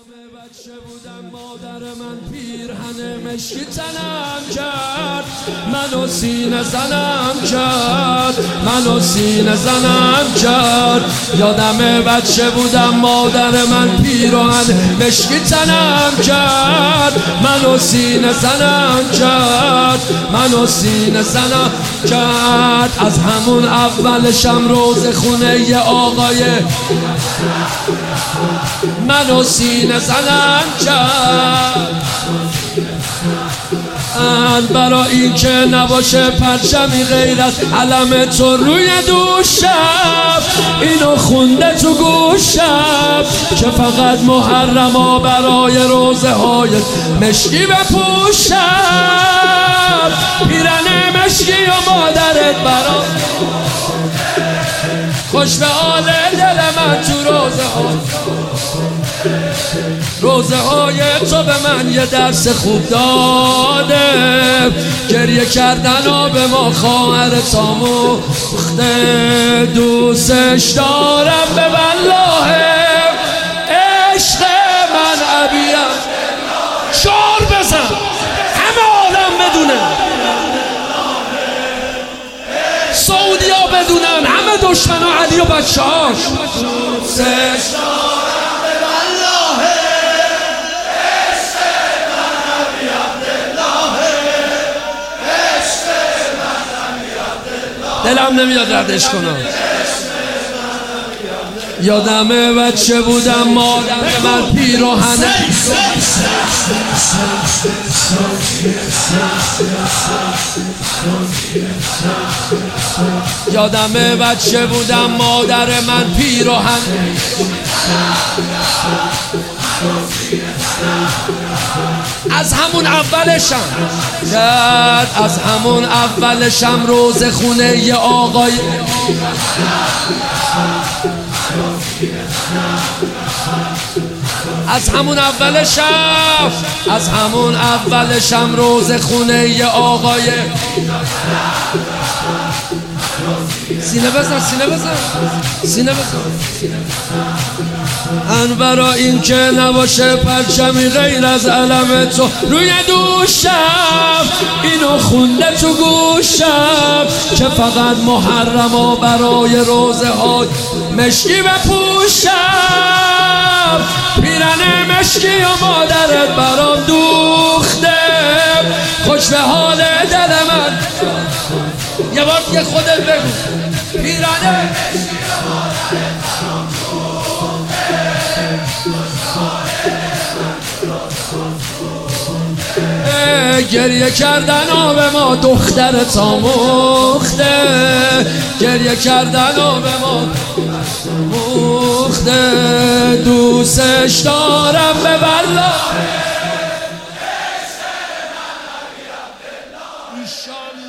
بچه بودم مادر من پیرهن مشکی تنم کرد، منو سینه زنم کرد، منو سینه زنم کرد. یادم بچه بودم مادر من پیرهن مشکی تنم کرد، منو سینه زنم کرد، منو سینه زنم کرد. از همون اولشم روز خونه ی آقای منو سینه زنم کرد. برای این که نباشه پرچمی غیر از علم تو روی دوشم، اینو خونده تو گوشم که فقط محرما برای روزه های مشکی بپوشم. پیرن مشکی و مادرت برا خوش به حال دل من تو روزه های تو به من یه درس خوب داده. گریه کردن و به ما خواهر تاموخته، دوستش دارم به والله عشق من عبیم. شعار بزن همه عالم بدونه، سعودیا بدونن، همه دشمنا علی و بچه‌هاش. دلم نمیاد ردش کنم. یادم بچه بودم مادر من پیراهنه یادم بچه بودم مادر من پیراهن از همون اولشم کرد، از همون اولشم روز خونه ی آقای از همون اولشم روز خونه ی آقای سینه بزن سینه بزن. برای این که نباشه پرچمی غیر از علم تو روی دوشم، اینو خونده تو گوشم که فقط محرما برای روزه های مشکی بپوشم. پیرن مشکی و مادرت برام دوخته، خوش به حال دل من. یه بار که خودت بگو. پیرن مشکی و مادرت برام دوخته، گریه کردن و به ما دختر تاموخته، گریه کردن و به ما موخته. دوستش دارم به والله.